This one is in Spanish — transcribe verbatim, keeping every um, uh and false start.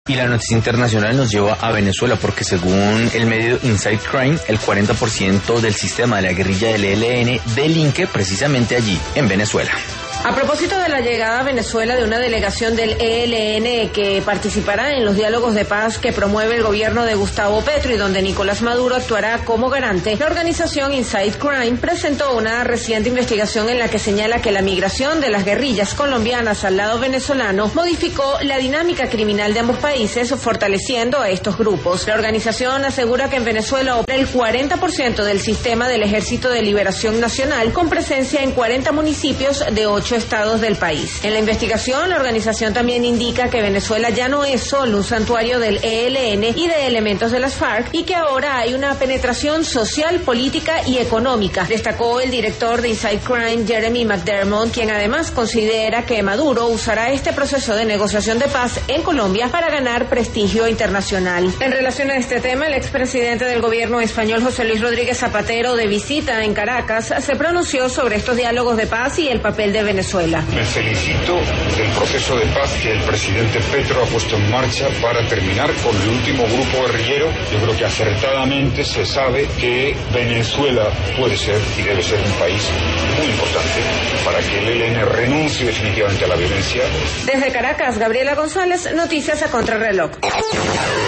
Y la noticia internacional nos lleva a Venezuela porque según el medio Inside Crime, el cuarenta por ciento del sistema de la guerrilla del E L N delinque precisamente allí, en Venezuela. A propósito de la llegada a Venezuela de una delegación del E L N que participará en los diálogos de paz que promueve el gobierno de Gustavo Petro y donde Nicolás Maduro actuará como garante, la organización Inside Crime presentó una reciente investigación en la que señala que la migración de las guerrillas colombianas al lado venezolano modificó la dinámica criminal de ambos países, fortaleciendo a estos grupos. La organización asegura que en Venezuela opera el cuarenta por ciento del sistema del Ejército de Liberación Nacional, con presencia en cuarenta municipios de ocho estados del país. En la investigación, la organización también indica que Venezuela ya no es solo un santuario del E L N y de elementos de las FARC y que ahora hay una penetración social, política y económica, destacó el director de Inside Crime, Jeremy McDermott, quien además considera que Maduro usará este proceso de negociación de paz en Colombia para ganar prestigio internacional. En relación a este tema, el expresidente del gobierno español, José Luis Rodríguez Zapatero, de visita en Caracas, se pronunció sobre estos diálogos de paz y el papel de Venezuela. Venezuela. Me felicito del proceso de paz que el presidente Petro ha puesto en marcha para terminar con el último grupo guerrillero. Yo creo que acertadamente se sabe que Venezuela puede ser y debe ser un país muy importante para que el E L N renuncie definitivamente a la violencia. Desde Caracas, Gabriela González, noticias a contrarreloj.